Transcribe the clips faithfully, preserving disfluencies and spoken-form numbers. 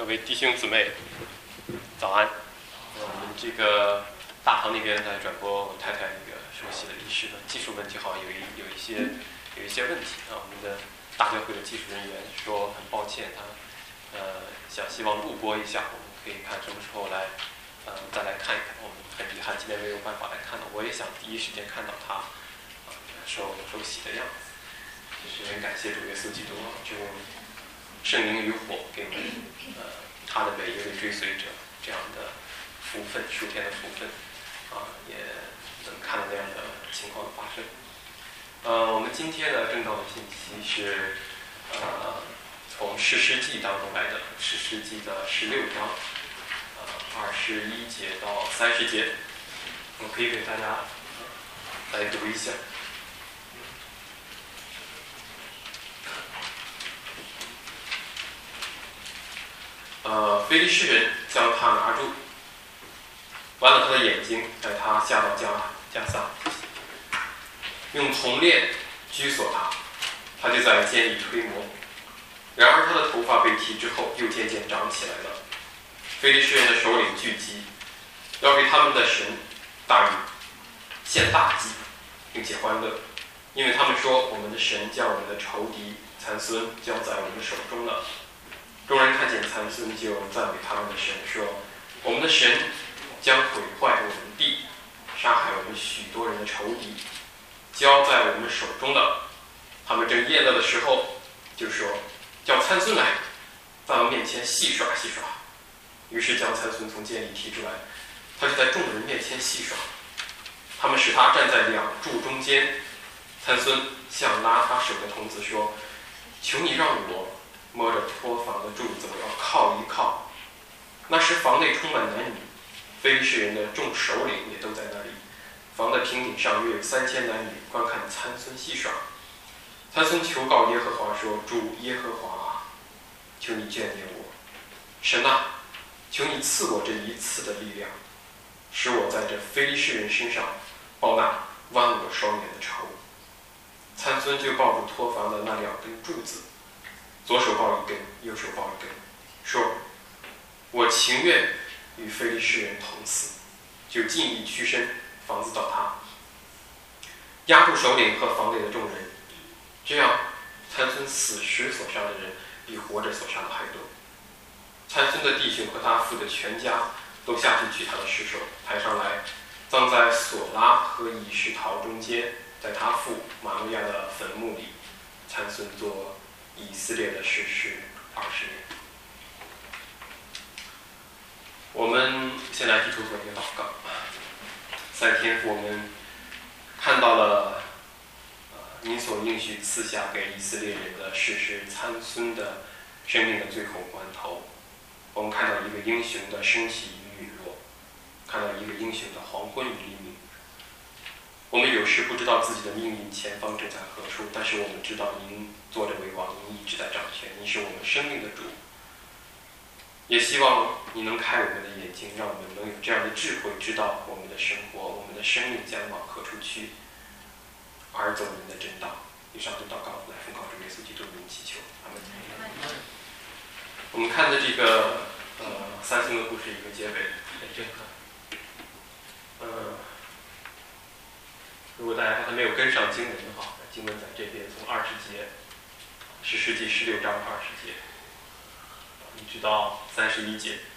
各位弟兄姊妹，早安。我们这个大堂那边在转播我太太那个受洗的仪式的技术问题，好像有一有一些有一些问题啊。我们的大教会的技术人员说很抱歉，他呃想希望录播一下，我们可以看什么时候来呃再来看一看。我们很遗憾今天没有办法来看到，我也想第一时间看到他啊受受洗的样子。就是很感谢主耶稣基督，就圣灵与火给我们呃他的每一位追随者这样的福分，属天的福分啊，也能看到那样的情况的发生。呃，我们今天的正道的信息是呃从士师记当中来的，士师记的十六章，呃二十一节到三十节，我可以给大家来读一下。呃，非利士人将他拿住，剜了他的眼睛，带他下到加加撒，用铜链拘锁他，他就在监里推磨。然而他的头发被剃之后，又渐渐长起来了。非利士人的首领聚集，要给他们的神大雨献大祭，并且欢乐，因为他们说我们的神将我们的仇敌参孙交在我们手中了。众人看见参孙，就赞美他们的神，说：“我们的神将毁坏我们地，杀害我们许多人的仇敌，交在我们手中了。”他们正宴乐的时候，就说：“叫参孙来，在我面前戏耍戏耍。”于是将参孙从监里提出来，他就在众人面前戏耍。他们使他站在两柱中间。参孙向拉他手的童子说：“求你让我摸着托房的柱子，我要靠一靠。”那时房内充满男女，非利士人的众首领也都在那里。房的平顶上约有三千男女观看参孙戏耍。参孙求告耶和华说：“主耶和华啊，求你眷念我，神啊，求你赐我这一次的力量，使我在这非利士人身上报那剜我双眼的仇。”参孙就抱住托房的那两根柱子，左手抱一根，右手抱一根，说：“我情愿与非利士人同死。”就尽力屈身，房子倒塌，压住首领和房内的众人。这样，参孙死时所杀的人比活着所杀的还多。参孙的弟兄和他父的全家都下去取他的尸首，抬上来，葬在索拉和以实陶中间，在他父马路亚的坟墓里。参孙做以色列的士师二十年。我们先来低头做一个祷告。三天父，我们看到了呃您所应许赐下给以色列人的士师参孙的生命的最后关头。我们看到一个英雄的升起与陨落，看到一个英雄的黄昏与黎明。我们有时不知道自己的命运前方正在何处，但是我们知道您坐着为王，您一直在掌权，您是我们生命的主。也希望你能开我们的眼睛，让我们能有这样的智慧，知道我们的生活，我们的生命将往何处去，而走您的真道。以上就祷告，来奉靠主耶稣基督的名祈求，阿门。我们看的这个呃三星的故事一个结尾很震撼。呃如果大家刚才没有跟上经文的话，经文在这边从二十节，士师记十六章二十节，一直到三十一节。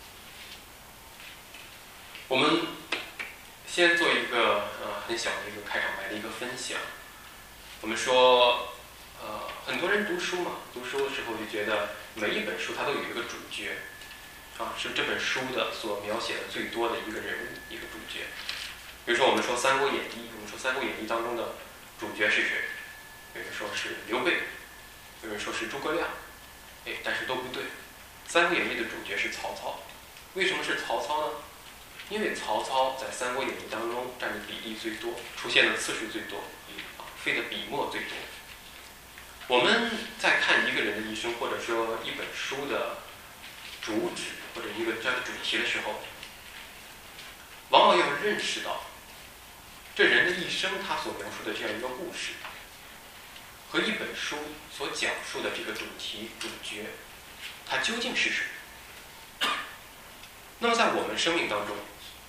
我们先做一个呃很小的一个开场白的一个分享。我们说，呃，很多人读书嘛，读书的时候就觉得每一本书它都有一个主角，啊，是这本书的所描写的最多的一个人物，一个主角。比如说我们说《三国演义》，我们说《三国演义》当中的主角是谁？有人说是刘备，有人说是诸葛亮，哎，但是都不对。《三国演义》的主角是曹操。为什么是曹操呢？因为曹操在《三国演义》当中占的比例最多，出现的次数最多，啊，费的笔墨最多。我们在看一个人的一生，或者说一本书的主旨或者一个这样的主题的时候，往往要认识到这人的一生他所描述的这样一个故事，和一本书所讲述的这个主题主角，它究竟是什么？ 那么在我们生命当中，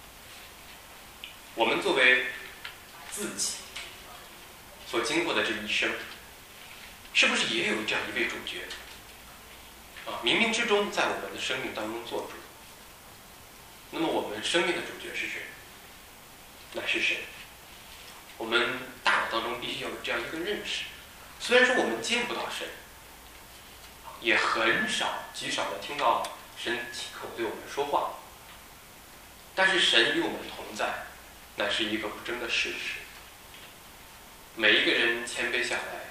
我们作为自己所经过的这一生，是不是也有这样一位主角啊？冥冥之中在我们的生命当中做主。那么我们生命的主角是谁？乃是神。我们大脑当中必须要有这样一个认识。虽然说我们见不到神，也很少极少的听到神亲口对我们说话，但是神与我们同在，乃是一个不争的事实。每一个人谦卑下来，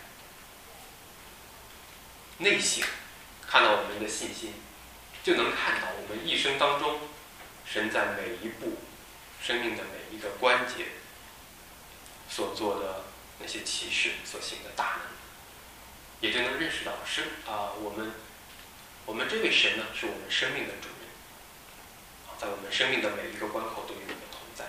内省，看到我们的信心，就能看到我们一生当中神在每一步生命的每一个关节所做的那些奇事，所行的大能，也就能认识到生啊、呃，我们我们这位神呢，是我们生命的主人，在我们生命的每一个关口都与我们同在。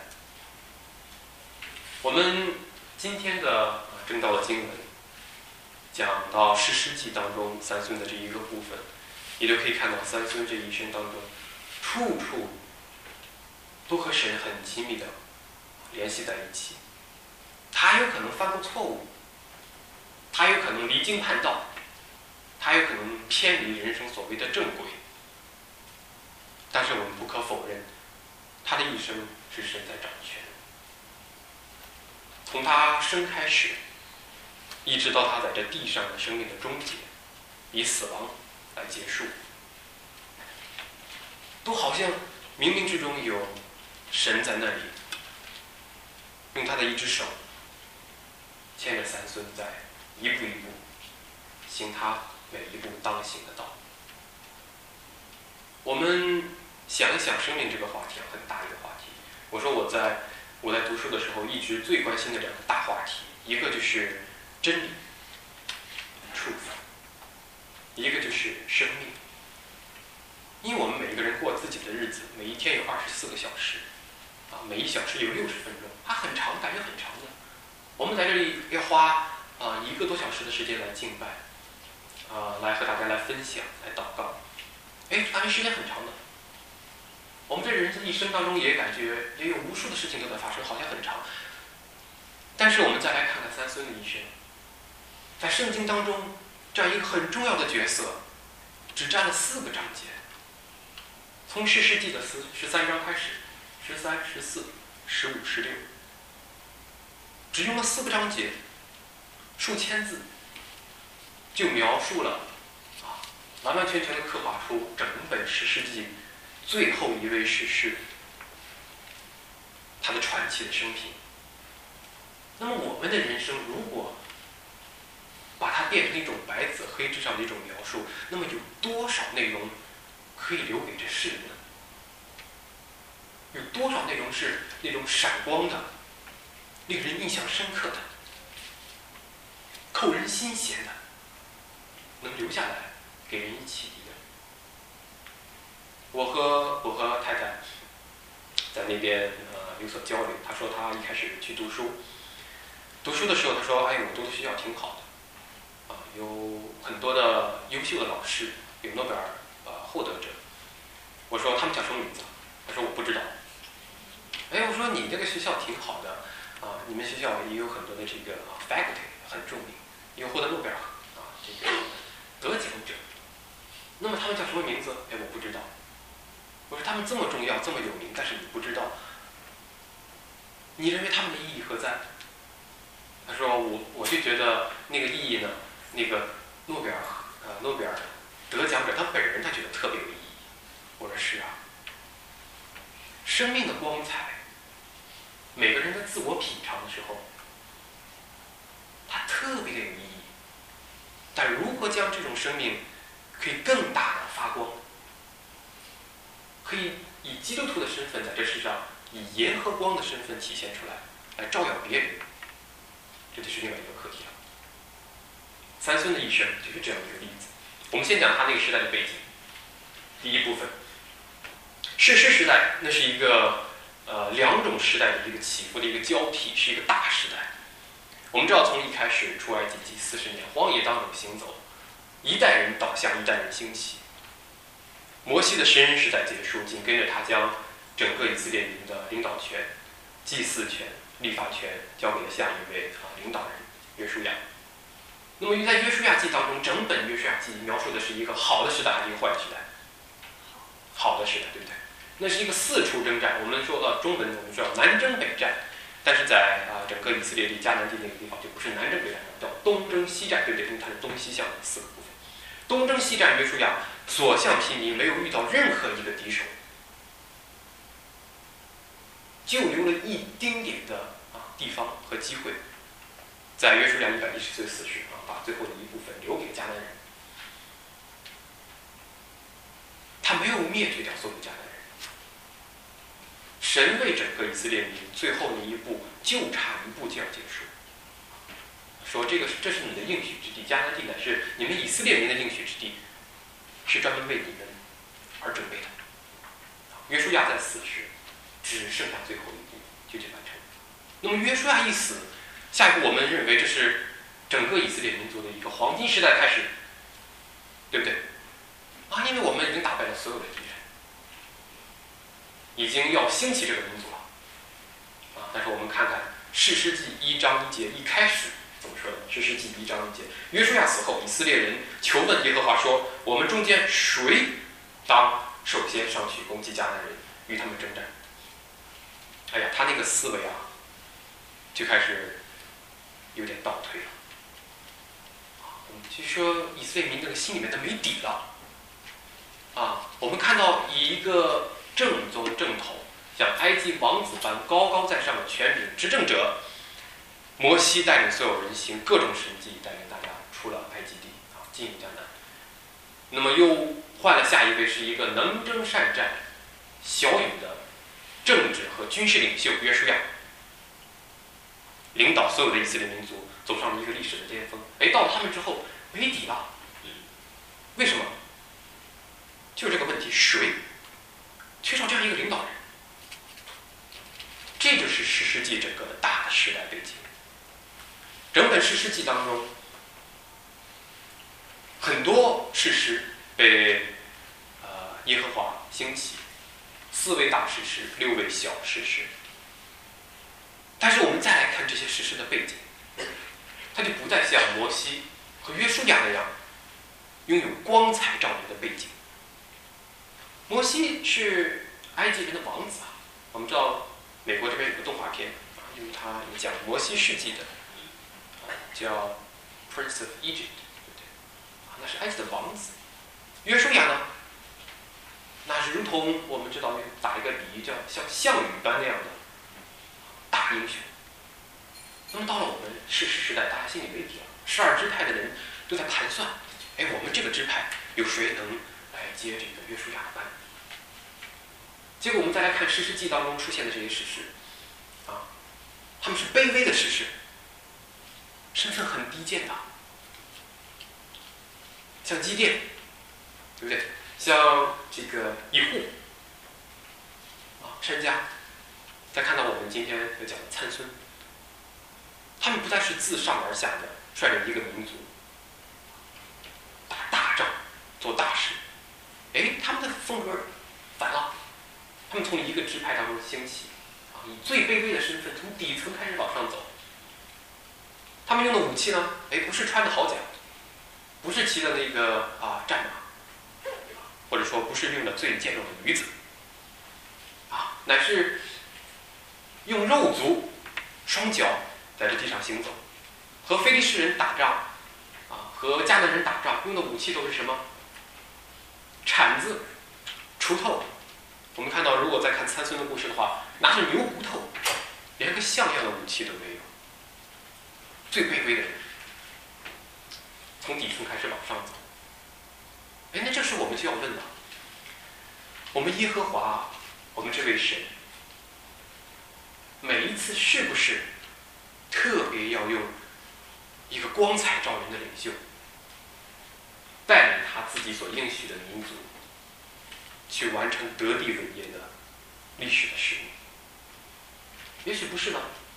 我们今天的正道的经文讲到士师记当中三孙的这一个部分，也就可以看到三孙这一生当中，处处都和神很亲密的联系在一起。他有可能犯过错误，他有可能离经叛道，他有可能偏离人生所谓的正轨，但是我们不可否认，他的一生是神在掌权。从他生开始，一直到他在这地上的生命的终结，以死亡来结束，都好像冥冥之中有神在那里，用他的一只手牵着三孙，在一步一步行他每一步当行的道。我们想一想生命这个话题，很大一个话题。我说我在我在读书的时候，一直最关心的两个大话题，一个就是真理 truth， 一个就是生命。因为我们每一个人过自己的日子，每一天有二十四个小时，啊，每一小时有六十分钟，它很长，感觉很长的。我们在这里要花啊一个多小时的时间来敬拜，啊，来和大家来分享，来祷告。哎，感觉时间很长的。我们这人的一生当中也感觉也有无数的事情都在发生，好像很长。但是我们再来看看三孙的一生，在圣经当中这样一个很重要的角色，只占了四个章节。从士师记的十十三章开始，十三、十四、十五、十六，只用了四个章节，数千字，就描述了啊，完完全全的刻画出整本士师记最后一位士师他的传奇的生平。那么我们的人生，如果把它变成一种白纸黑字上的一种描述，那么有多少内容可以留给这世人呢？有多少内容是那种闪光的、令人印象深刻的、扣人心弦的，能留下来给人以启迪的？我和我和太太在那边呃有所交流，她说她一开始去读书，读书的时候她说：“哎，我读的学校挺好的，啊，有很多的优秀的老师，有诺贝尔呃获得者。”我说：“他们叫什么名字？”她说：“我不知道。”哎，我说你这个学校挺好的啊，你们学校也有很多的这个、啊、faculty 很著名，有获得诺贝尔啊这个得奖者。那么他们叫什么名字？哎，我不知道。我说他们这么重要，这么有名，但是你不知道，你认为他们的意义何在？他说我我就觉得那个意义呢，那个诺贝尔呃诺贝尔得奖者他本人他觉得特别有意义。我说是啊，生命的光彩。每个人在自我品尝的时候，它特别的有意义。但如何将这种生命可以更大的发光，可以以基督徒的身份在这世上以盐和光的身份体现出来，来照耀别人，这就是另外一个课题了。三孙的一生就是这样一个例子。我们先讲他那个时代的背景。第一部分，士师时代，那是一个呃，两种时代的一个起伏的一个交替，是一个大时代。我们知道，从一开始出埃及记四十年，荒野当中行走，一代人倒下，一代人兴起。 摩西的神人时代结束，紧跟着他将整个以色列民的领导权、祭祀权、立法权交给了下一位啊领导人约书亚。那么在约书亚记当中，整本约书亚记描述的是一个好的时代还是一个坏的时代？好的时代，对不对？那是一个四处征战。我们说呃，中文我们说南征北战，但是在啊、呃、整个以色列地迦南地那个地方就不是南征北战，叫东征西战，对不对？因为它是东西向的四个部分。东征西战，约书亚所向披靡，没有遇到任何一个敌手，就留了一丁点的啊地方和机会，在约书亚一百一十岁死时啊，把最后的一部分留给迦南人。他没有灭绝掉所有迦南人。神为整个以色列民最后那一步就差一步就要结束，说这个这是你的应许之地，迦南地乃是你们以色列民的应许之地，是专门为你们而准备的。约书亚在死时只剩下最后一步就这完成。那么约书亚一死，下一步我们认为这是整个以色列民族的一个黄金时代开始，对不对？啊，因为我们已经打败了所有的敌人，已经要兴起这个民族了。啊，但是我们看看士师记一章一节一开始怎么说的？士师记一章一节，约书亚死后，以色列人求问耶和华说：“我们中间谁当首先上去攻击迦南人，与他们征战？”哎呀，他那个思维啊，就开始有点倒退了。我们就说以色列民这个心里面他没底了。啊，我们看到以一个正宗正统，像埃及王子般高高在上的权柄执政者，摩西带领所有人行各种神迹，带领大家出了埃及地啊，进入迦南。那么又换了下一位，是一个能征善战、骁勇的政治和军事领袖约书亚，领导所有的以色列民族走上了一个历史的巅峰。哎，到了他们之后没底了，为什么？就是这个问题，谁缺少这样一个领导人？这就是士师记整个的大的时代背景。整本士师记当中，很多士师被呃耶和华兴起，四位大士师，六位小士师。但是我们再来看这些士师的背景，他就不再像摩西和约书亚那样拥有光彩照人的背景。摩西是埃及人的王子啊，我们知道美国这边有个动画片啊，因为它有讲摩西世纪的，啊、叫 Prince of Egypt， 对不对？啊，那是埃及的王子。约书亚呢，那是如同我们知道打一个比喻，叫像项羽般那样的大英雄。那么到了我们士师时代，大家心里没底了，十二支派的人都在盘算，哎，我们这个支派有谁能来接这个约书亚的班？结果我们再来看士师记当中出现的这些士师，啊，他们是卑微的士师，身份很低贱的，像基甸，对不对？像这个以户，啊，珊迦，再看到我们今天要讲的参孙，他们不再是自上而下的率领一个民族打大仗、做大事，哎，他们的风格反了。他们从一个支派当中兴起，啊，以最卑微的身份从底层开始往上走。他们用的武器呢，哎，不是穿的好甲，不是骑的那个啊战马，或者说不是用的最健壮的驴子，啊，乃是用肉足、双脚在这地上行走。和非利士人打仗，啊，和迦南人打仗用的武器都是什么？铲子、锄头。我们看到，如果再看参孙的故事的话，拿着牛骨头，连个像样的武器都没有。最卑微的人，从底层开始往上走。哎，那这时我们就要问了：我们耶和华，我们这位神，每一次是不是特别要用一个光彩照人的领袖，带领他自己所应许的民族？去完成得地伟业的历史的使命，也许不是呢。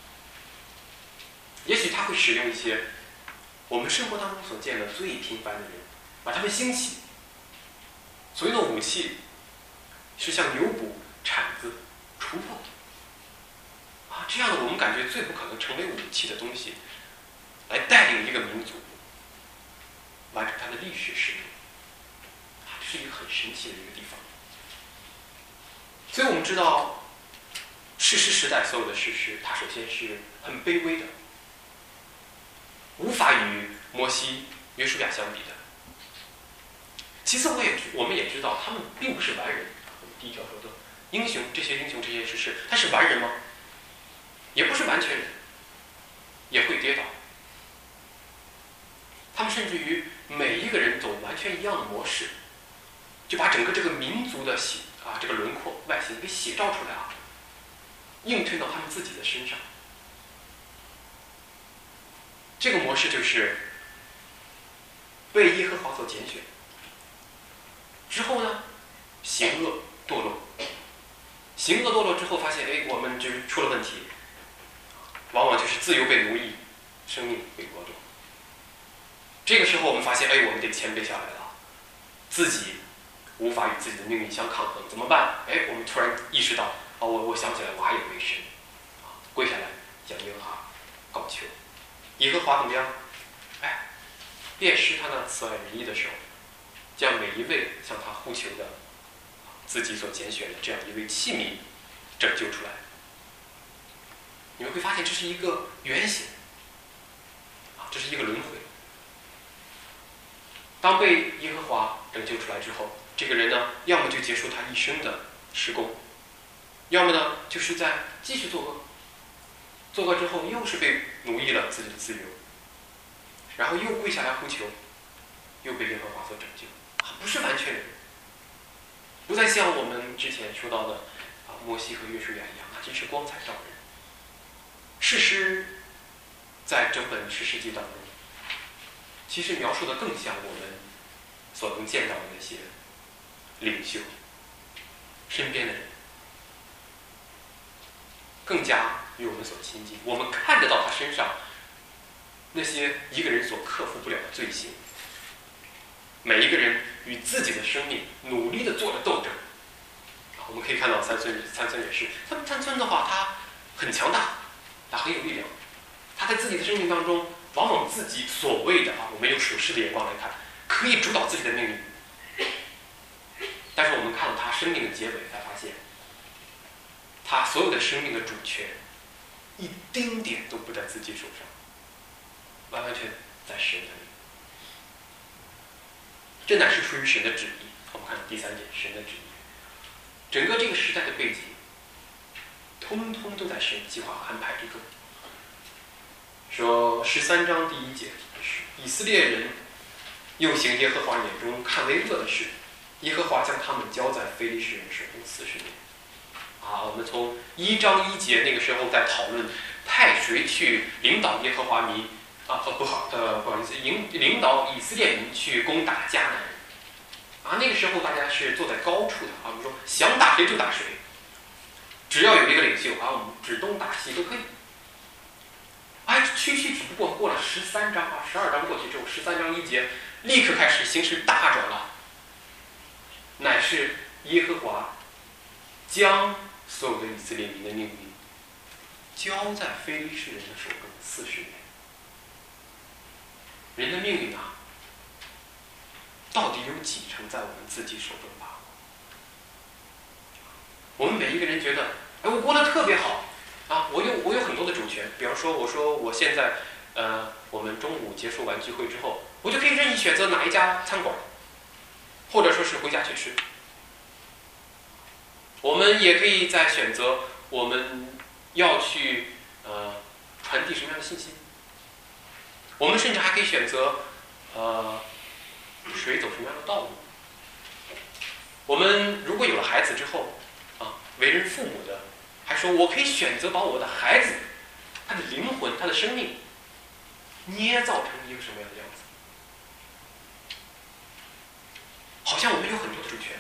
也许他会使用一些我们生活当中所见的最平凡的人，把他们兴起， 所用的武器是像牛捕、铲子、锄头啊这样的我们感觉最不可能成为武器的东西，来带领一个民族完成它的历史使命啊，这是一个很神奇的一个地方。所以我们知道，士师时代所有的士师，它首先是很卑微的，无法与摩西、约书亚相比的。其次，我也我们也知道，他们并不是完人。我们第一条说的英雄，这些英雄、这些士师，他是完人吗？也不是完全人，也会跌倒。他们甚至于每一个人走完全一样的模式，就把整个这个民族的写啊这个轮廓外形给写照出来啊，映衬到他们自己的身上。这个模式就是被耶和华所拣选之后呢，行恶堕落，行恶堕落之后发现，哎，我们就出了问题，往往就是自由被奴役，生命被剥夺。这个时候我们发现，哎，我们得谦卑下来了，自己无法与自己的命运相抗衡，怎么办？哎，我们突然意识到，啊，我我想起来，我还有位神，啊，跪下来向耶和华告求。耶和华怎么样？哎，便施他那慈爱仁义的手，将每一位向他呼求的自己所拣选的这样一位器皿拯救出来。你们会发现这是一个圆形，啊，这是一个轮回。当被耶和华拯救出来之后，这个人呢，要么就结束他一生的施工，要么呢，就是在继续作恶，作恶之后又是被奴役了自己的自由，然后又跪下来呼求，又被耶和华所拯救，啊，不是完全人，不再像我们之前说到的啊摩西和约书亚一样，他真是光彩照人。士师在整本士师记当中，其实描述的更像我们所能见到的那些领袖身边的人，更加与我们所亲近。我们看得到他身上那些一个人所克服不了的罪行，每一个人与自己的生命努力地做着斗争。我们可以看到参孙参孙也是，他参孙的话，他很强大，他很有力量，他在自己的生命当中，往往自己所谓的啊，我们用属世的眼光来看，可以主导自己的命运。但是我们看到他生命的结尾，才发现，他所有的生命的主权，一丁点都不在自己手上，完完全在神那里。这乃是出于神的旨意。我们看第三点，神的旨意。整个这个时代的背景，通通都在神计划安排之中。说十三章第一节，以色列人又行耶和华眼中看为恶的事，耶和华将他们交在非利士人手中四十年。啊，我们从一章一节那个时候在讨论派谁去领导耶和华民啊，不好，呃，不好意思，领领导以色列民去攻打迦南人。啊，那个时候大家是坐在高处的啊，我们说想打谁就打谁，只要有一个领袖啊，我们指东打西都可以。哎，区区只不过过了十三章啊，十二章过去之后，十三章一节立刻开始形势大转了，乃是耶和华将所有的以色列民的命运交在非利士人的手中四十年。人的命运啊，到底有几成在我们自己手中把握？我们每一个人觉得，哎，我过得特别好啊，我有我有很多的主权。比方说，我说我现在，呃，我们中午结束完聚会之后，我就可以任意选择哪一家餐馆，或者说是回家去吃。我们也可以再选择我们要去呃传递什么样的信息。我们甚至还可以选择呃谁走什么样的道路。我们如果有了孩子之后啊，为人父母的还说我可以选择把我的孩子他的灵魂他的生命捏造成一个什么样的样子。好像我们有很多的主权，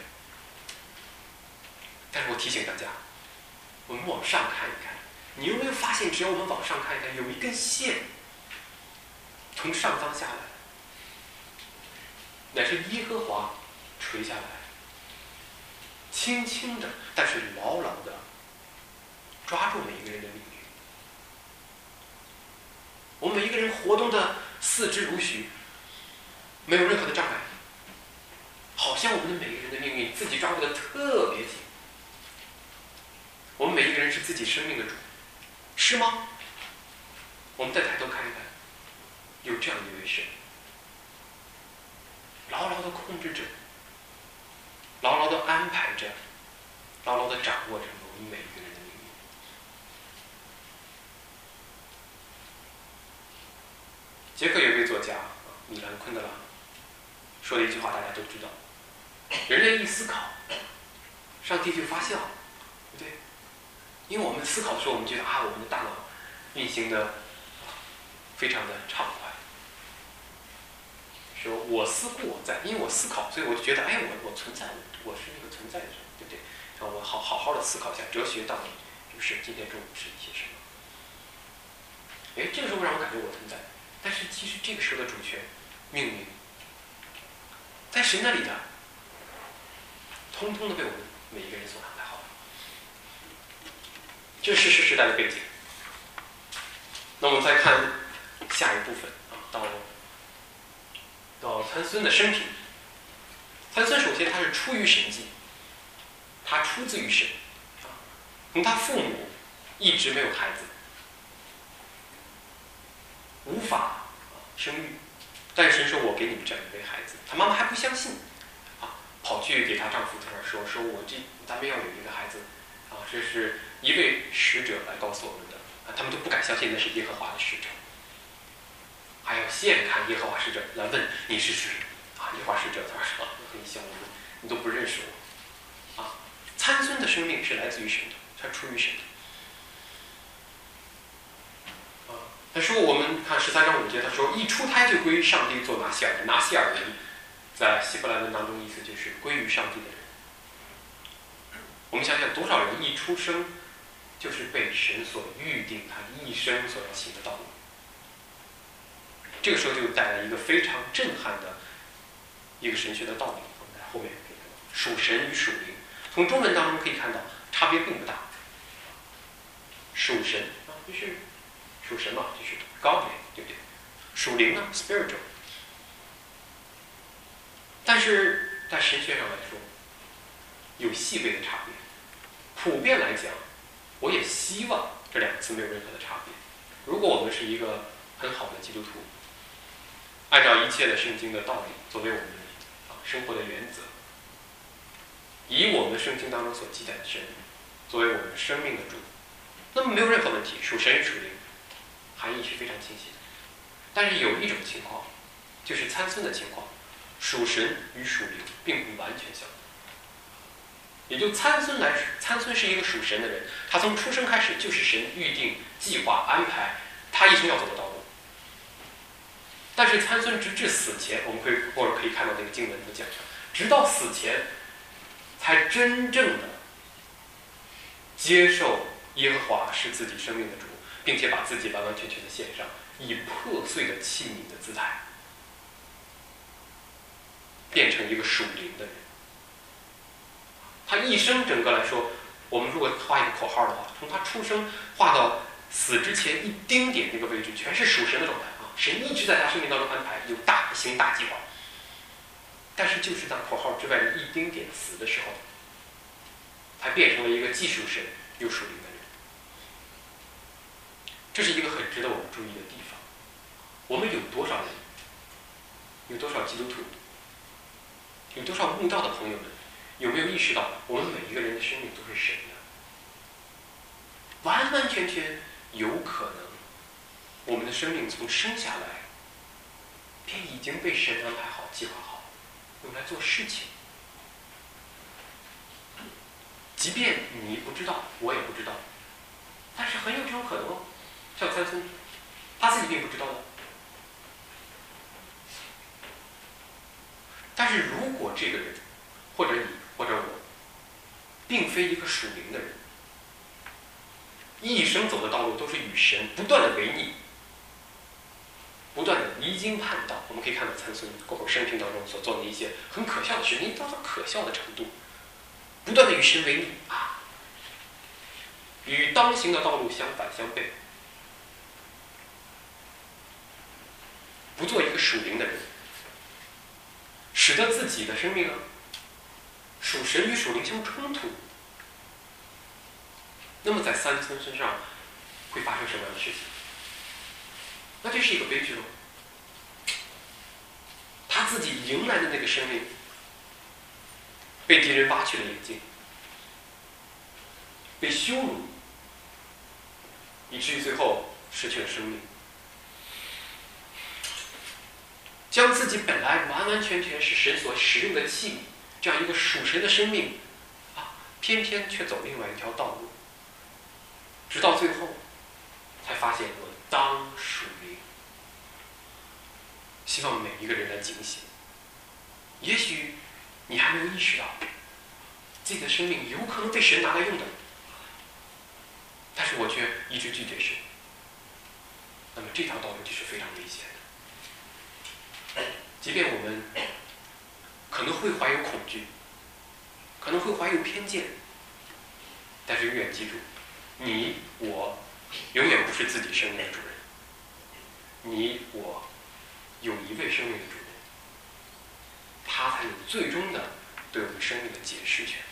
但是我提醒大家，我们往上看一看，你有没有发现，只要我们往上看一看，有一根线从上方下来，乃是耶和华垂下来轻轻的，但是牢牢的抓住每一个人的命运。我们每一个人活动的四肢如许，没有任何的障碍，好像我们的每一个人的命运自己抓握的特别紧。我们每一个人是自己生命的主，是吗？我们再抬头看一看，有这样一位神，牢牢的控制着，牢牢的安排着，牢牢的掌握着我们每一个人的命运。捷克有一位作家米兰昆德拉说的一句话，大家都知道：人类一思考，上帝就发笑，对不对？因为我们思考的时候，我们觉得啊，我们的大脑运行的非常的畅快。说我思故我在，因为我思考，所以我就觉得，哎，我我存在，我是一个存在的人，对不对？让我好好好的思考一下哲学道理，就是今天中午是一些什么。哎，这个时候让我感觉我存在，但是其实这个时候的主权、命运，在神那里的，通通的被我们每一个人所安排好了。这是时代的背景。那我们再看下一部分啊，到到参孙的生平。参孙首先他是出于神迹，他出自于神啊，从他父母一直没有孩子，无法啊生育，但是神说：“我给你们这样一位孩子。”他妈妈还不相信啊，跑去给她丈夫在那说：“说我这咱们要有一个孩子啊，这是一位使者来告诉我们的。”啊，他们都不敢相信那是耶和华的使者，还要现看耶和华使者来问你是谁啊？耶和华使者他说：“你想我，你都不认识我啊！”参孙的生命是来自于神的，他出于神的。啊，他说我们看十三章五节，他说一出胎就归上帝做拿西尔人，拿西尔人在希伯来文当中意思就是归于上帝的人。我们想想多少人一出生就是被神所预定他一生所要行的道路，这个时候就带来一个非常震撼的一个神学的道理。我们在后面可以看到属神与属灵，从中文当中可以看到差别并不大。属神啊，就是属神嘛，就是 godly， 对不对？属灵呢 spiritual。但是在神学上来说，有细微的差别。普遍来讲，我也希望这两个词没有任何的差别。如果我们是一个很好的基督徒，按照一切的圣经的道理作为我们啊生活的原则，以我们圣经当中所记载的神作为我们生命的主，那么没有任何问题。属神与属灵含义是非常清晰的。但是有一种情况，就是参孙的情况，属神与属灵并不完全相同。也就参孙来，参孙是一个属神的人，他从出生开始就是神预定、计划、安排他一生要走的道路。但是参孙直至死前，我们可以或者可以看到那个经文的讲，直到死前，才真正的接受耶和华是自己生命的主，并且把自己完完全全的献上，以破碎的器皿的姿态，变成一个属灵的人。他一生整个来说，我们如果画一个口号的话，从他出生画到死之前一丁点那个位置，全是属神的状态啊！神一直在他生命当中安排，有大行大计划。但是就是在口号之外的一丁点死的时候，才变成了一个既属神又属灵的人。这是一个很值得我们注意的地方。我们有多少人，有多少基督徒，有多少慕道的朋友们，有没有意识到我们每一个人的生命都是神的？完完全全有可能，我们的生命从生下来便已经被神安排好、计划好，用来做事情。即便你不知道，我也不知道，但是很有这种可能哦。像参孙，他自己并不知道的。但是如果这个人，或者你，或者我，并非一个属灵的人，一生走的道路都是与神不断的违逆，不断的离经叛道。我们可以看到参孙过后生平当中所做的一些很可笑的事情，到了可笑的程度。 不断的与神为逆啊，与当行的道路相反相悖，不做一个属灵的人，使得自己的生命啊，属神与属灵相冲突。那么在三村身上会发生什么样的事情？那这是一个悲剧喽。他自己迎来的那个生命，被敌人挖去了眼睛，被羞辱，以至于最后失去了生命，将自己本来完完全全是神所使用的器皿，这样一个属神的生命啊，偏偏却走另外一条道路，直到最后才发现我当属灵。希望每一个人来警醒。也许你还没有意识到自己的生命有可能被神拿来用的，但是我却一直拒绝神，那么这条道路就是非常危险的。即便我们可能会怀有恐惧，可能会怀有偏见，但是永远记住，你我永远不是自己生命的主人，你我有一位生命的主人，他才有最终的对我们生命的解释权。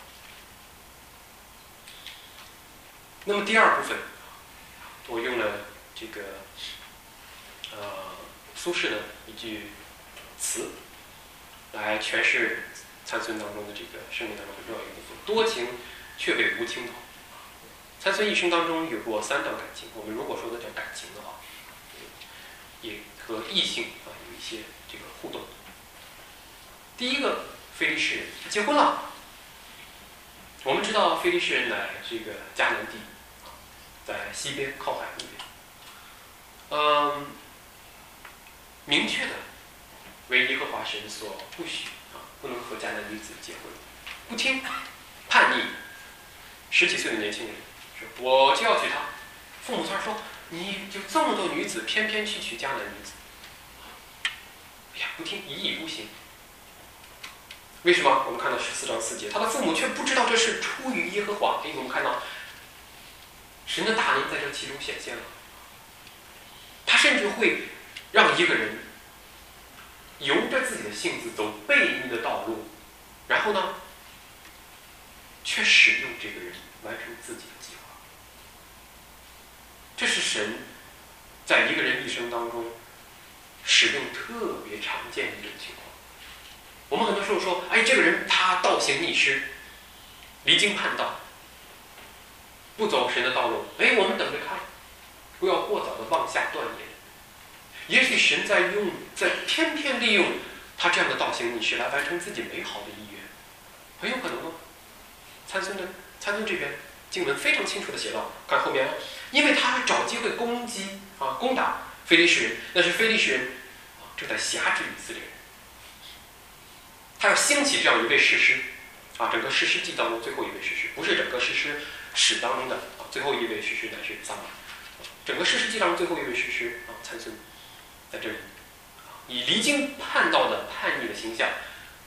那么第二部分，我用了这个呃苏轼的一句词来诠释参孙当中的这个生命当中很重要一部分：多情却被无情讨。参孙一生当中有过三段感情，我们如果说的叫感情的话，也和异性啊有一些这个互动。第一个非利士人，他结婚了。我们知道非利士人乃这个迦南地，在西边靠海那边。嗯，明确的为耶和华神所不许啊，不能和迦南女子结婚，不听，叛逆。十几岁的年轻人说：“我就要娶她。”父母他说：“你有这么多女子，偏偏去娶迦南女子。”哎呀，不听，一意孤行。为什么？我们看到十四章四节，他的父母却不知道这是出于耶和华。因为我们看到神的大能在这其中显现了。他甚至会让一个人由着自己的性子走悖逆的道路，然后呢，却使用这个人完成自己的计划。这是神在一个人一生当中使用特别常见的一种情况。我们很多时候说，哎，这个人他倒行逆施，离经叛道，不走神的道路，哎，我们等着看，不要过早的妄下断言。也许神在用，在偏偏利用他这样的倒行逆施来完成自己美好的意愿，很有可能哦。参孙的参孙这边经文非常清楚的写到，看后面，因为他找机会攻击啊，攻打非利士人，那是非利士人啊正在辖制以色列人。他要兴起这样一位士师，啊，整个士师记当中最后一位士师，不是整个士师史当中的啊最后一位士师乃是撒母耳，整个士师记当中最后一位士师啊参孙，在这里，以离经叛道的叛逆的形象，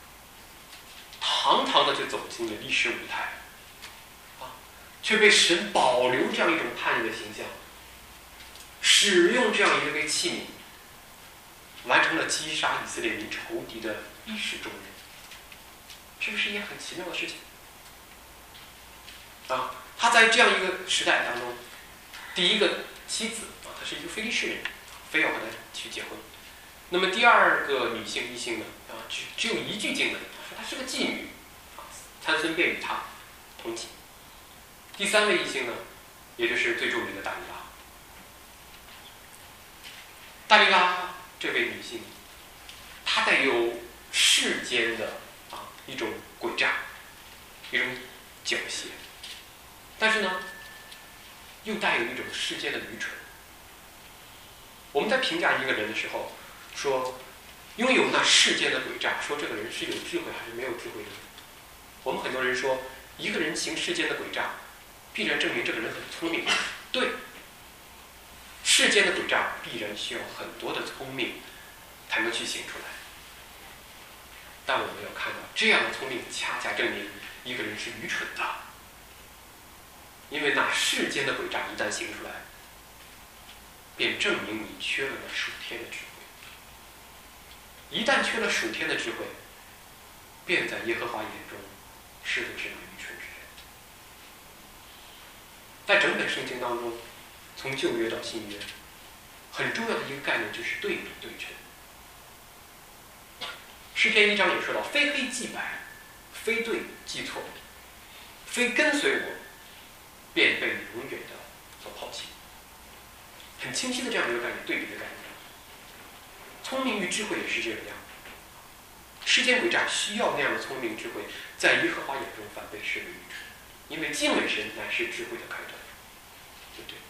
堂堂的就走进了历史舞台，啊，却被神保留这样一种叛逆的形象，使用这样一位器皿，完成了击杀以色列民仇敌的一时重任。这是一件很奇妙的事情啊！他在这样一个时代当中，第一个妻子啊，她是一个非利士人，非要和他去结婚。那么第二个女性异性呢啊，只只有一句经文，说她是个妓女啊，参孙便与她同寝。第三位异性呢，也就是最著名的大利拉。大利拉这位女性，她带有世间的一种诡诈，一种狡黠，但是呢，又带有一种世间的愚蠢。我们在评价一个人的时候，说拥有那世间的诡诈，说这个人是有智慧还是没有智慧的。我们很多人说，一个人行世间的诡诈，必然证明这个人很聪明。对，世间的诡诈必然需要很多的聪明才能去行出来。但我们要看到，这样的聪明恰恰证明一个人是愚蠢的，因为那世间的诡诈一旦行出来，便证明你缺了那属天的智慧。一旦缺了属天的智慧，便在耶和华眼中视作是那愚蠢之人。在整本圣经当中，从旧约到新约，很重要的一个概念就是对比对称。诗篇一章也说到，非黑即白，非对即错，非跟随我，便被永远的所抛弃。很清晰的这样一个概念，对比的概念。聪明与智慧也是这样。世间诡诈需要那样的聪明智慧，在耶和华眼中反被视为愚蠢，因为敬畏神乃是智慧的开端，对不对？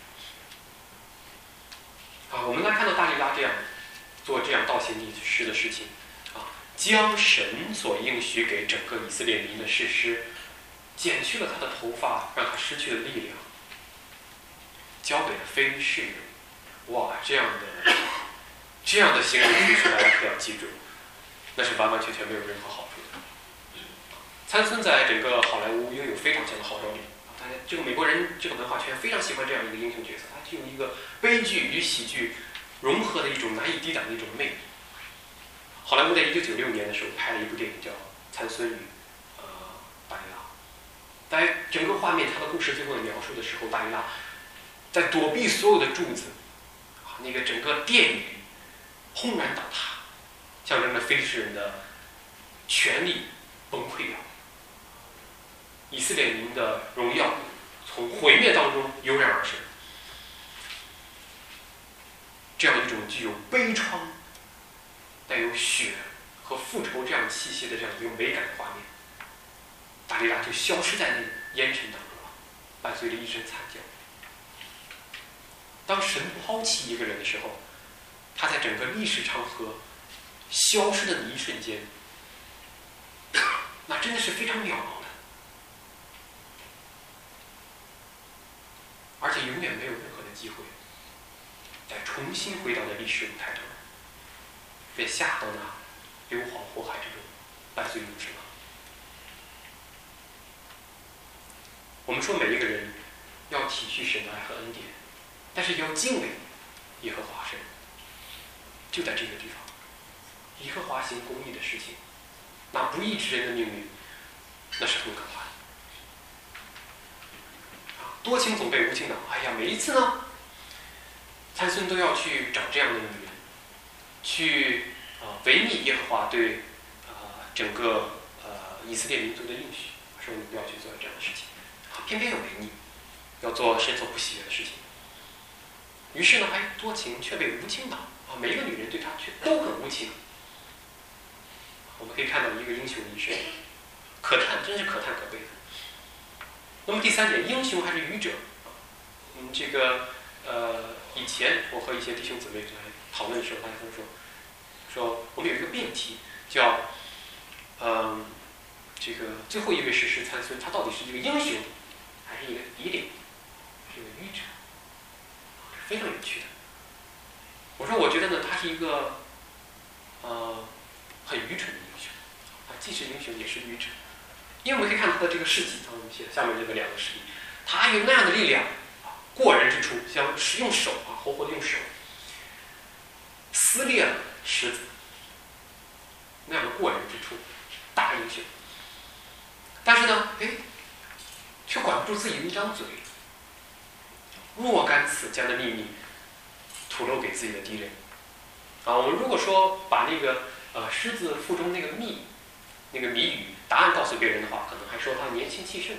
好，我们来看到大利拉这样做这样倒行逆施的事情啊，将神所应许给整个以色列民的士师剪去了他的头发，让他失去了力量，交给了非利士人。哇，这样的这样的形容词出来，可要记住，那是完完全全没有任何好处的。参孙在整个好莱坞拥有非常强的号召力，大家这个美国人这个文化圈非常喜欢这样一个英雄角色，他具有一个悲剧与喜剧融合的一种难以抵挡的一种魅力。好莱坞在一九九六年的时候拍了一部电影叫《参孙与呃大利拉》，在整个画面他的故事最后的描述的时候，大利拉在躲避所有的柱子，啊，那个整个殿宇轰然倒塌，象征着非利士人的权力崩溃了，以色列民的荣耀从毁灭当中油然而生。这样一种具有悲怆、带有血和复仇这样气息的这样一个美感的画面，大利拉就消失在那烟尘当中了，伴随着一声惨叫。当神抛弃一个人的时候，他在整个历史长河消失的那一瞬间，那真的是非常渺茫的，而且永远没有任何的机会再重新回到那历史舞台上，被下到那硫磺火海之中，伴随永生。我们说每一个人要体恤神的爱和恩典，但是要敬畏耶和华神。就在这个地方，耶和华行公义的事情，那不义之人的命运，那是很可怕的。啊，多情总被无情恼。哎呀，每一次呢，参孙都要去找这样的女人，去啊违逆耶和华对啊整个呃以色列民族的应许，说你不要去做这样的事情，啊，偏偏要违逆，要做神所不喜悦的事情。于是呢，哎，多情却被无情恼。啊，每一个女人对他却都很无情。我们可以看到一个英雄的一生，可叹，真是可叹可悲的。那么第三点，英雄还是愚者？嗯，这个呃，以前我和一些弟兄姊妹来讨论的时候，大家都说，说我们有一个辩题叫，嗯、呃，这个最后一位士师参孙，他到底是一个英雄，还是一个夷陵，是一个愚者？非常有趣的。我说，我觉得呢，他是一个，呃，很愚蠢的英雄，他既是英雄也是愚者，因为我们可以看他的这个事迹当中写下面这个两个事例，他有那样的力量，过人之处，像用手啊，活活的用手撕裂了狮子，那样的过人之处，大英雄。但是呢，哎，却管不住自己的一张嘴，若干次将的秘密吐露给自己的敌人。啊，我们如果说把那个呃狮子腹中那个秘那个谜语答案告诉别人的话，可能还说他年轻气盛，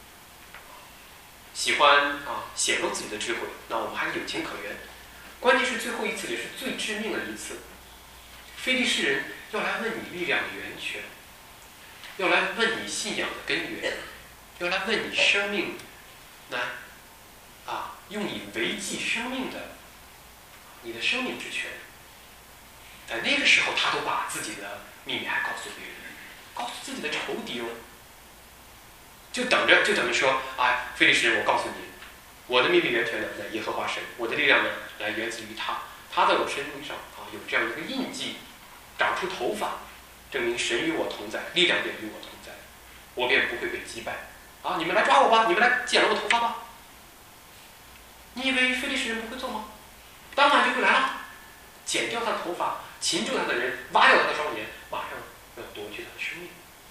喜欢啊显露自己的智慧，那我们还有情可原。关键是最后一次也是最致命的一次，非利士人要来问你力量的源泉，要来问你信仰的根源，要来问你生命来啊用你维系生命的你的生命之泉。在那个时候，他都把自己的秘密还告诉别人，告诉自己的仇敌了，就等着就等着说啊，非利士人，我告诉你，我的秘密源泉呢在耶和华神，我的力量呢来源自于他，他在我身上啊有这样一个印记，长出头发，证明神与我同在，力量便与我同在。 我便不会被击败。啊，你们来抓我吧，你们来剪了我头发吧。你以为非利士人不会做吗？当晚就会来了，剪掉他的头发，擒住他的人，挖掉他的双眼，马上要夺去他的生命。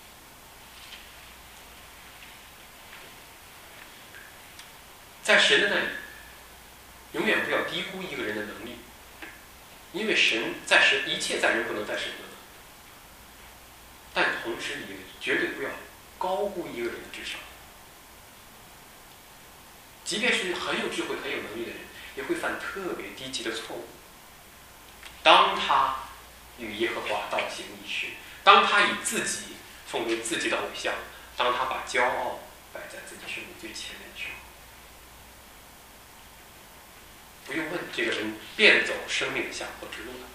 在神的那里，永远不要低估一个人的能力，因为神在神，一切在人不能，在神不能。但同时也绝对不要高估一个人的智商。即便是很有智慧、很有能力的人，也会犯特别低级的错误。当他与耶和华倒行逆施，当他以自己奉为自己的偶像，当他把骄傲摆在自己生命最前面的时候，不用问，这个人便走生命的下坡之路了。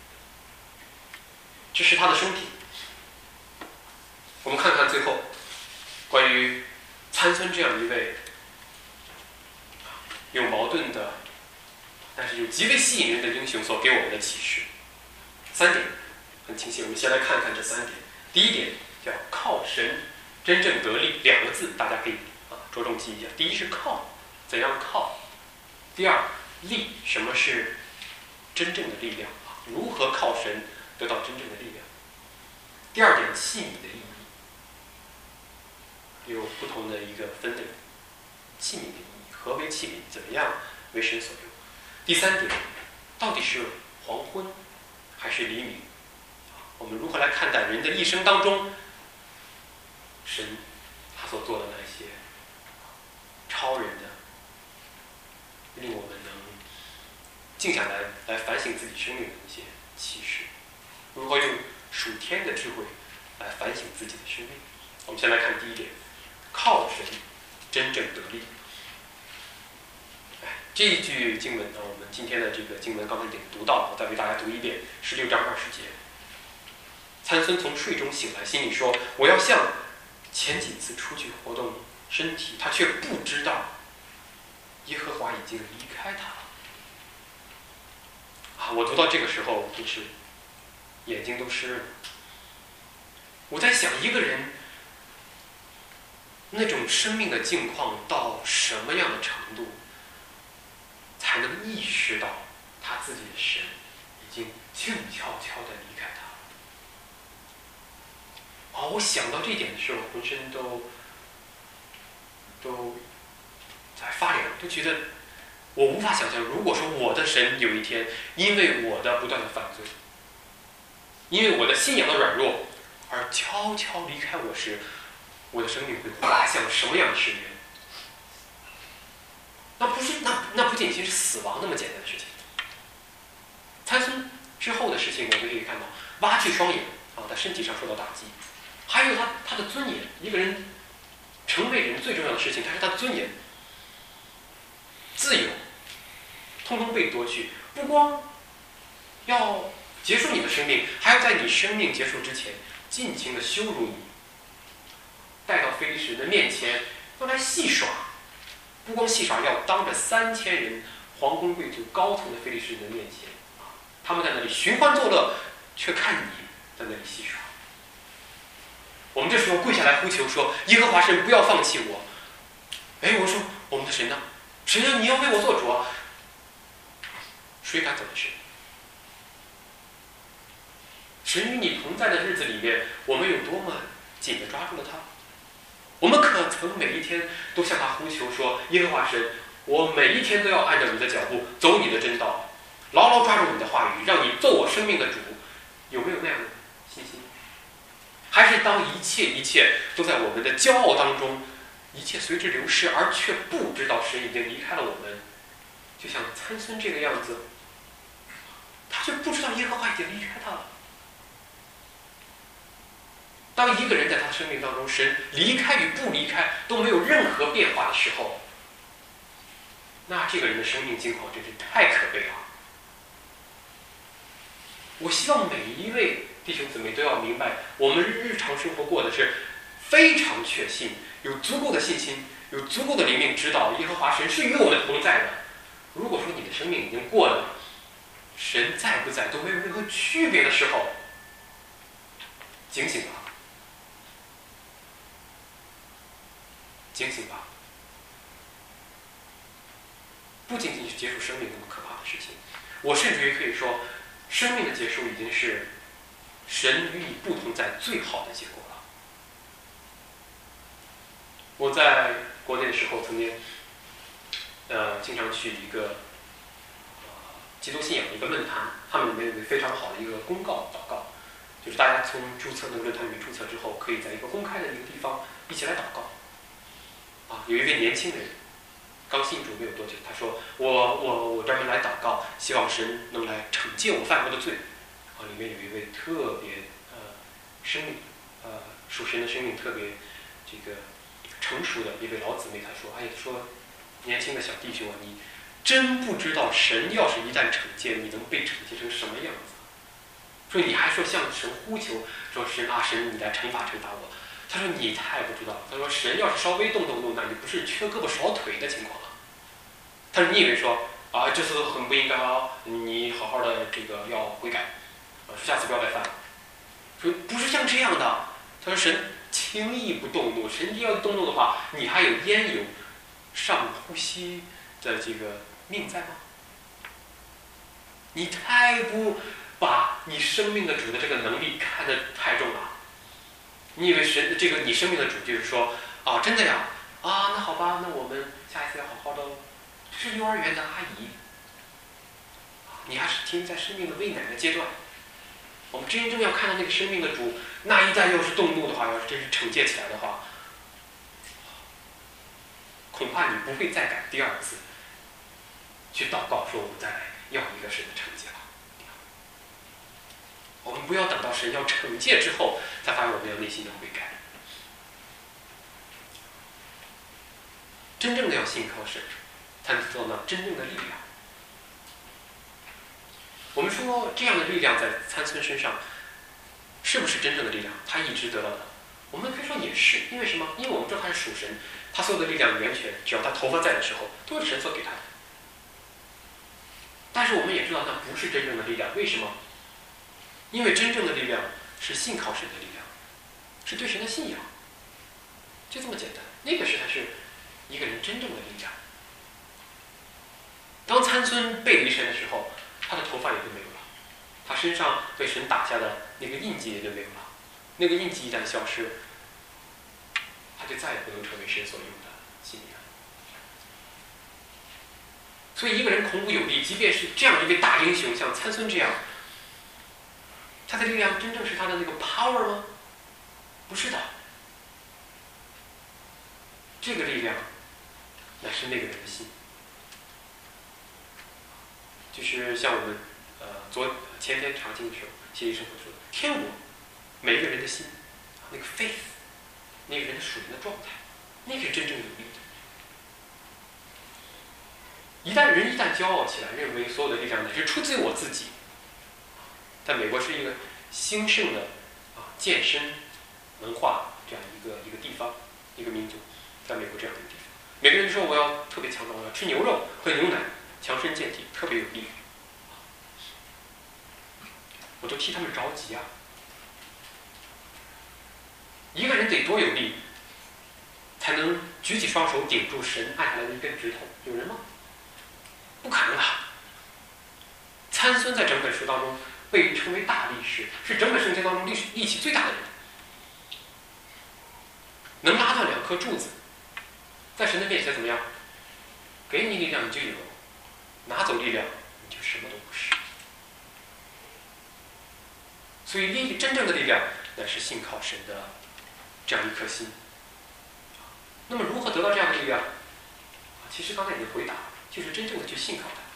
这是他的生平。我们看看最后关于参孙这样一位有矛盾的，但是又极为吸引人的英雄所给我们的启示。三点很清晰，我们先来看看这三点。第一点叫靠神真正得力，两个字大家可以啊着重记一下。第一是靠，怎样靠？第二，力，什么是真正的力量啊？如何靠神得到真正的力量？第二点，器皿的意义有不同的一个分类。器皿的意义，何为器皿？怎么样为神所用？第三点，到底是黄昏还是黎明？我们如何来看待人的一生当中，神他所做的那些超人的，令我们能静下来来反省自己生命的一些启示？如何用属天的智慧来反省自己的生命？我们先来看第一点，靠神真正得力。这一句经文呢，我们今天的这个经文刚才已经读到了，我再为大家读一遍，十六章二十节。参孙从睡中醒来，心里说：“我要像前几次出去活动身体。”他却不知道，耶和华已经离开他了。啊，我读到这个时候，真是眼睛都湿了。我在想，一个人那种生命的境况到什么样的程度，才能意识到他自己的神已经静悄悄地离开他了。哦，我想到这一点的时候，浑身都都在发凉，都觉得我无法想象，如果说我的神有一天因为我的不断的犯罪，因为我的信仰的软弱而悄悄离开我时，我的生命会滑向什么样的深渊？那不是那那不仅仅是死亡那么简单的事情。参孙之后的事情，我们可以看到，挖去双眼啊，他身体上受到打击，还有他他的尊严。一个人成为人最重要的事情，他是他的尊严、自由，通通被夺去。不光要结束你的生命，还要在你生命结束之前，尽情的羞辱你，带到非利士人的面前，要来戏耍。不光戏耍，要当着三千人皇宫贵族高层的非利士人的面前，他们在那里寻欢作乐，却看你在那里戏耍。我们这时候跪下来呼求说：“耶和华神，不要放弃我。”哎，我说我们的神呢？神啊，你要为我做主啊！谁敢走的神？神与你同在的日子里面，我们有多么紧地抓住了他？我们可曾每一天都向他呼求说：“耶和华神，我每一天都要按照你的脚步走你的真道，牢牢抓住你的话语，让你做我生命的主。”有没有那样的信心？还是当一切一切都在我们的骄傲当中，一切随之流逝，而却不知道神已经离开了我们，就像参孙这个样子，他却不知道耶和华已经离开他了。当一个人在他生命当中，神离开与不离开都没有任何变化的时候，那这个人的生命境况真是太可悲了。我希望每一位弟兄姊妹都要明白，我们日常生活过的是非常确信，有足够的信心，有足够的灵命知道耶和华神是与我们同在的。如果说你的生命已经过了神在不在都没有任何区别的时候，警醒吧！ 警醒吧！不仅仅是结束生命那么可怕的事情，我甚至于可以说，生命的结束已经是神与你不同在最好的结果了。我在国内的时候，曾经呃经常去一个呃基督信仰的一个论坛，他们里面有一个非常好的一个公告祷告，就是大家从注册那个论坛里面注册之后，可以在一个公开的一个地方一起来祷告。啊，有一位年轻人刚信主没有多久，他说：“我我我专门来祷告，希望神能来惩戒我犯过的罪。”啊，里面有一位特别呃生命呃属神的生命特别这个成熟的一位老姊妹，她说：“哎，说年轻的小弟兄啊，你真不知道神要是一旦惩戒，你能被惩戒成什么样子？说你还说向神呼求，说神啊神，你来惩罚惩罚我。”他说你太不知道了。他说神要是稍微动动怒，那你不是缺胳膊少腿的情况了。他说你以为说啊这次很不应该啊，你好好的这个要悔改，啊下次不要再犯了。说不是像这样的。他说神轻易不动怒，神要动怒的话，你还有焉有上呼吸的这个命在吗？你太不把你生命的主的这个能力看得太重了。你以为神这个你生命的主就是说啊真的呀啊那好吧，那我们下一次要好好的，这是幼儿园的阿姨，你还是停留在生命的喂奶的阶段。我们真正要看到那个生命的主，那一旦要是动怒的话，要是真是惩戒起来的话，恐怕你不会再敢第二次去祷告说我们再来要一个神的惩戒了。我们不要等到神要惩戒之后，才发现我们要内心的悔改。真正的要信靠神，才能得到真正的力量。我们说这样的力量在参孙身上，是不是真正的力量？他一直得到的，我们可以说也是。因为什么？因为我们知道他是属神，他所有的力量源泉，只要他头发在的时候，都是神所给他的。但是我们也知道，那不是真正的力量。为什么？因为真正的力量是信靠神的力量，是对神的信仰，就这么简单。那个是才是一个人真正的力量。当参孙背离神的时候，他的头发也就没有了，他身上被神打下的那个印记也就没有了。那个印记一旦消失，他就再也不能成为神所用的信仰。所以一个人孔武有力，即便是这样一位大英雄，像参孙这样，他的力量真正是他的那个 power 吗？不是的，这个力量乃是那个人的心。就是像我们呃昨前天查经的时候，谢医生所说的，天国每一个人的心，那个 faith， 那个人的属灵的状态，那个是真正有力的。一旦人一旦骄傲起来，认为所有的力量乃是出自于我自己，在美国是一个兴盛的啊健身文化这样一个一个地方，一个民族，在美国这样的地方，每个人说我要特别强壮，我要吃牛肉喝牛奶，强身健体，特别有力，我都替他们着急啊！一个人得多有力，才能举起双手顶住神按下来的一根指头？有人吗？不可能的。参孙在整本书当中被称为大力士，是整本圣经当中力力气最大的人，能拉断两颗柱子，在神的面前怎么样？给你力量你就有，拿走力量你就什么都不是。所以力真正的力量乃是信靠神的这样一颗心。那么如何得到这样的力量？其实刚才已经回答，就是真正的去信靠他。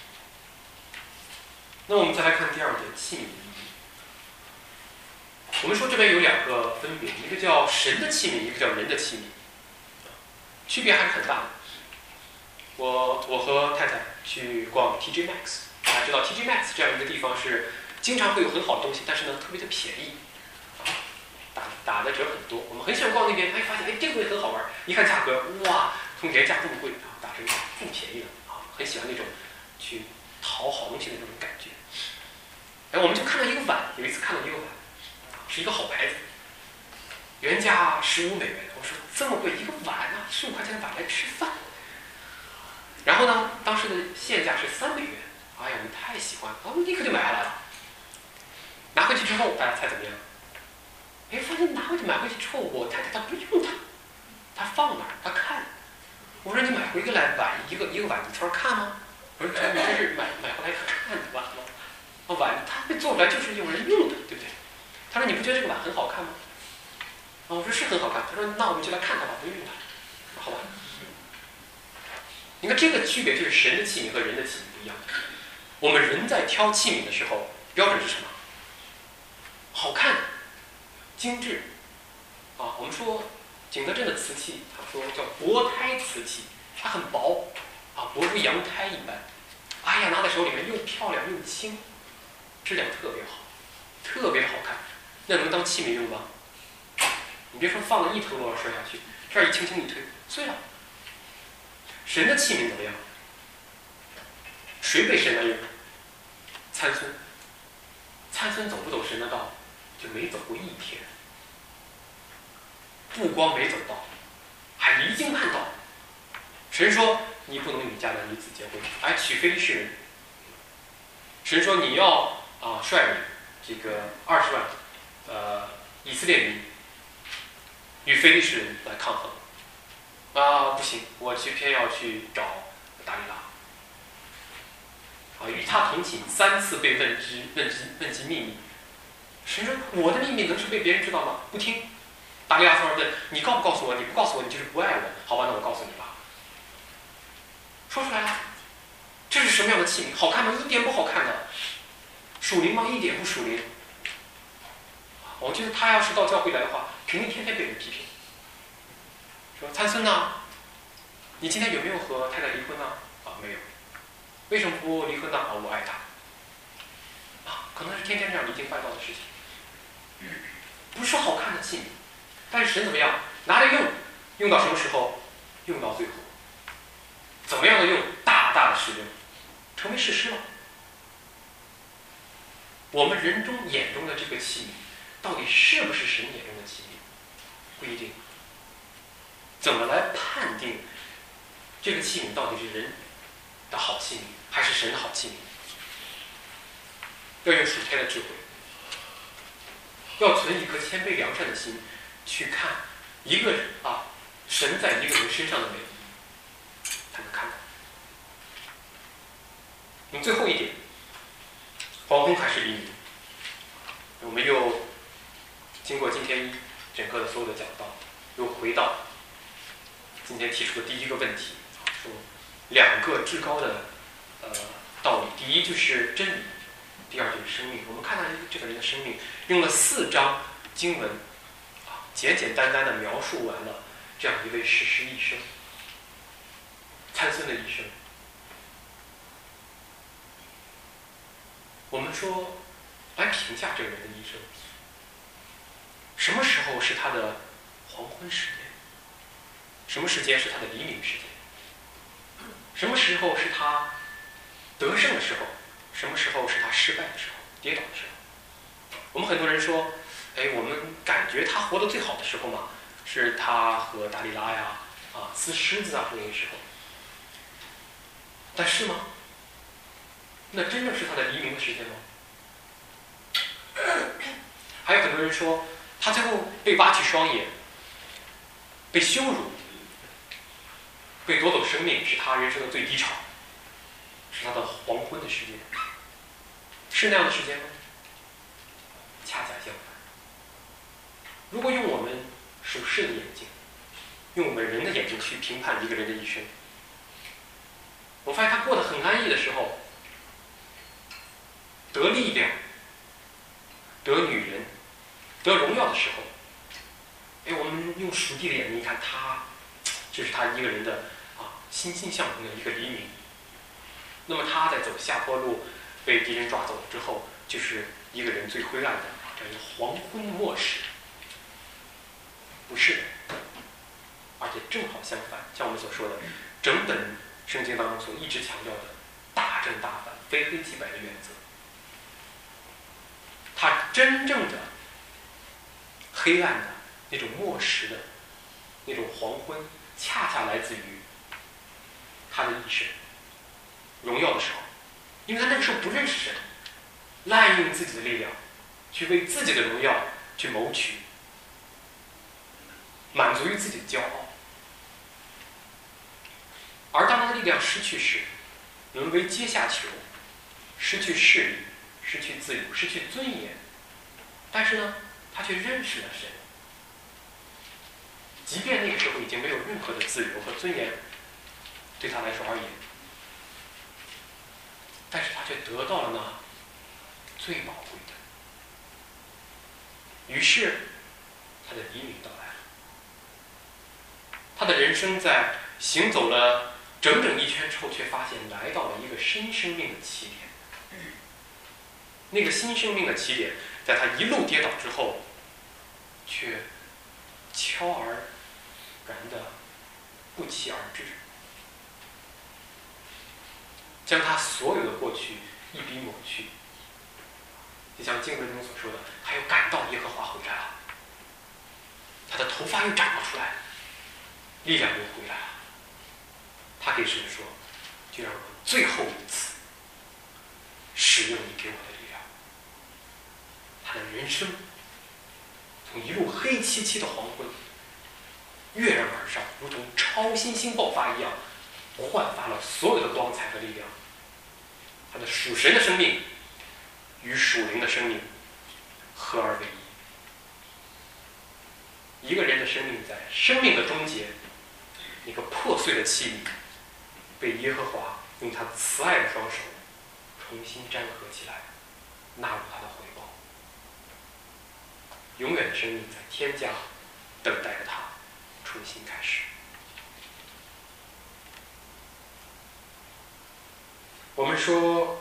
那我们再来看第二点，器皿的意义。我们说这边有两个分别，一个叫神的器皿，一个叫人的器皿，区别还是很大的。我我和太太去逛 T J Maxx， 大家知道 T J Maxx 这样一个地方是经常会有很好的东西，但是呢特别的便宜，打打的折很多。我们很喜欢逛那边，哎，发现哎这个也很好玩，一看价格，哇，从原价这么贵啊，打折这么便宜的啊，很喜欢那种去淘好东西的那种感觉。哎，我们就看到一个碗，有一次看到一个碗，是一个好牌子，原价十五美元，我说这么贵一个碗啊，十五块钱的碗来吃饭。然后呢，当时的现价是三美元。哎呀，我们太喜欢了，我们立刻就买来了。拿回去之后，大家猜怎么样？哎，发现拿回去买回去之后，我太太她不用它，她放哪儿？她看。我说你买回一个来碗，一个一个碗，你圈看吗？我说你这是买买回来看的碗吗？啊，碗它被做出来就是有人用的，对不对？他说你不觉得这个碗很好看吗？啊，我说是很好看。他说那我们就来看它吧，不用它。好吧。你看这个区别就是神的器皿和人的器皿不一样。我们人在挑器皿的时候，标准是什么？好看、精致。啊，我们说景德镇的瓷器，他说叫薄胎瓷器，它很薄，啊，薄如羊胎一般。哎呀，拿在手里面又漂亮又轻，质量特别好，特别的好看。那能当器皿用吗？你别说放了一头螺摔下去，这儿一轻轻一推碎了。神的器皿怎么样？谁被神来用？参孙。参孙走不走神的道？就没走过一天。不光没走到，还离经叛道。神说你不能与迦南女子结婚，哎，娶非利士人。神说你要啊率领这个二十万呃以色列民与非利士人来抗衡。啊，不行，我去偏要去找达利拉。啊，与他同寝三次被问之问及问及秘密。神说我的秘密能是被别人知道吗？不听。达利拉突然问你告不告诉我？你不告诉我，你就是不爱我。好吧，那我告诉你吧。说出来了，这是什么样的器皿？好看吗？一点不好看的。属灵吗？一点不属灵。我觉得他要是到教会来的话，肯定天天被人批评。说参孙呢？你今天有没有和太太离婚呢？啊，没有。为什么不离婚呢？啊，我爱她。啊，可能是天天这样离经叛道的事情。不是好看的器皿，但是神怎么样？拿来用，用到什么时候？用到最后。怎么样的用？大大的使用，成为事实了。我们人中眼中的这个器皿，到底是不是神眼中的器皿？不一定。怎么来判定这个器皿到底是人的好器皿，还是神的好器皿？要用属天的智慧，要存一颗谦卑良善的心，去看一个人啊，神在一个人身上的美，才能看到。那么最后一点，黄昏还是黎明？我们又经过今天整个的所有的讲道，又回到今天提出的第一个问题，说两个至高的呃道理，第一就是真理，第二就是生命。我们看到这个人的生命，用了四章经文啊，简简单单的描述完了这样一位士师一生，参孙的一生。我们说来评价这个人的一生，什么时候是他的黄昏时间？什么时间是他的黎明时间？什么时候是他得胜的时候？什么时候是他失败的时候、跌倒的时候？我们很多人说，哎，我们感觉他活得最好的时候嘛，是他和达利拉呀、啊撕狮子啊那个时候。但是吗？那真正是他的黎明的时间吗？还有很多人说，他最后被挖去双眼，被羞辱，被夺走生命，是他人生的最低潮，是他的黄昏的时间，是那样的时间吗？恰恰相反。如果用我们属世的眼睛，用我们人的眼睛去评判一个人的一生，我发现他过得很安逸的时候，得力量、得女人、得荣耀的时候，哎，我们用属地的眼睛一看，他这是他一个人的啊欣欣向荣的一个黎明。那么他在走下坡路，被敌人抓走了之后，就是一个人最灰暗的这样一个黄昏末时。不是的，而且正好相反，像我们所说的，整本圣经当中所一直强调的大正大反、非黑即白的原则。他真正的黑暗的那种末时的那种黄昏，恰恰来自于他的一生荣耀的时候，因为他那个时候不认识神，滥用自己的力量，去为自己的荣耀去谋取，满足于自己的骄傲。而当他的力量失去时，沦为阶下囚，失去势力，失去自由，失去尊严。但是呢，他却认识了神。即便那个时候已经没有任何的自由和尊严对他来说而言，但是他却得到了那最宝贵的。于是他的黎明到来了，他的人生在行走了整整一圈之后，却发现来到了一个新生命的起点。那个新生命的起点，在他一路跌倒之后，却悄而然的不期而至，将他所有的过去一笔抹去。就像经文中所说的，他又感到耶和华回来了，他的头发又长了出来，力量又回来了。他给神说，就让我最后一次使用你给我的力量。他的人生从一路黑漆漆的黄昏跃然而上，如同超新星爆发一样，焕发了所有的光彩和力量。他的属神的生命与属灵的生命合而为一。一个人的生命在生命的终结，一个破碎的器皿被耶和华用他慈爱的双手重新粘合起来，纳入他的怀抱。永远的生命在天家等待着他重新开始。我们说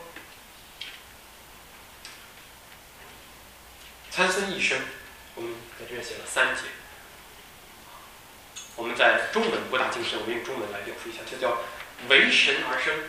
参孙一生，我们在这写了三节。我们在中文不大精深，我们用中文来表述一下，这叫为神而生，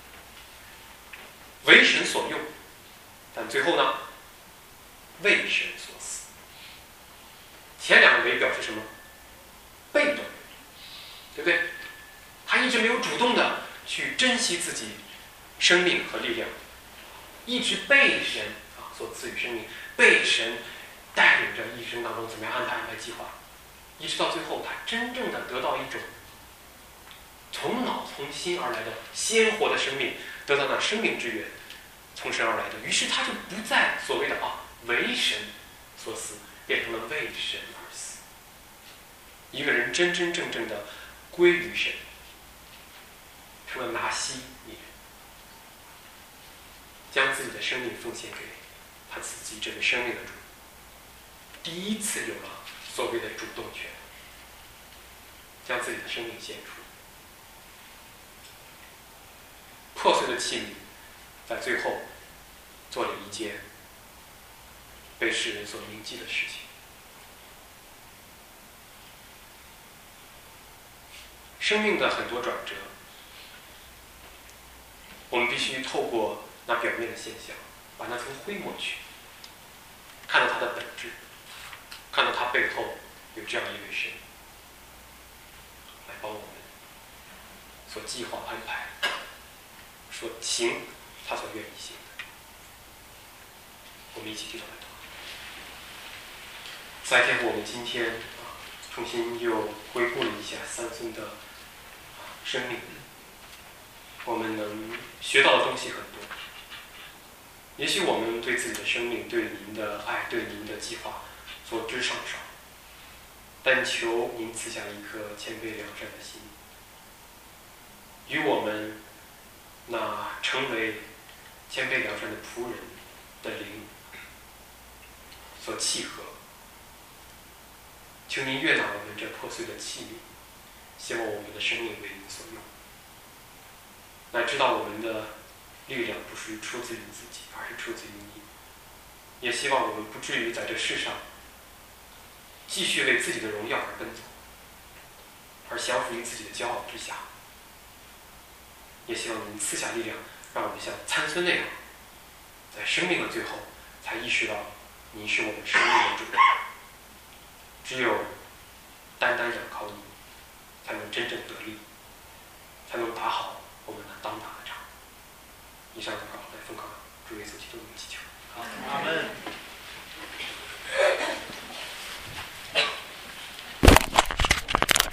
为神所用，但最后呢，为神所死。前两个为表示什么？被动，对不对？他一直没有主动的去珍惜自己生命和力量，一直被神啊所赐予生命，被神带领着一生当中怎么样安排安排计划，一直到最后，他真正的得到一种从脑从心而来的鲜活的生命，得到那生命之源，从神而来的。于是他就不再所谓的啊为神所死，变成了为神而死。一个人真真正正的归于神，成了拿西尼人，将自己的生命奉献给他自己这个生命的主，第一次有了所谓的主动权，将自己的生命献出。破碎的器皿在最后做了一件被世人所铭记的事情。生命的很多转折，我们必须透过那表面的现象，把那层灰抹去，看到它的本质，看到它背后有这样一位神来帮我们所计划安排，所行他所愿意行的。我们一起低头来祷告。在天父，我们今天啊，重新又回顾了一下三孙的生命，我们能学到的东西很多。也许我们对自己的生命、对您的爱、对您的计划所知尚少，但求您赐下一颗谦卑良善的心，与我们那成为谦卑良善的仆人的灵所契合。求您悦纳我们这破碎的器皿，希望我们的生命为您所用，乃知道我们的力量不是出自于自己，而是出自于你。也希望我们不至于在这世上继续为自己的荣耀而奔走，而降服于自己的骄傲之下。也希望您赐下力量，让我们像参孙那样，在生命的最后才意识到您是我们生命的主人，只有单单仰靠你， 才能真正得力，才能打好我们的当打的仗。以上就告。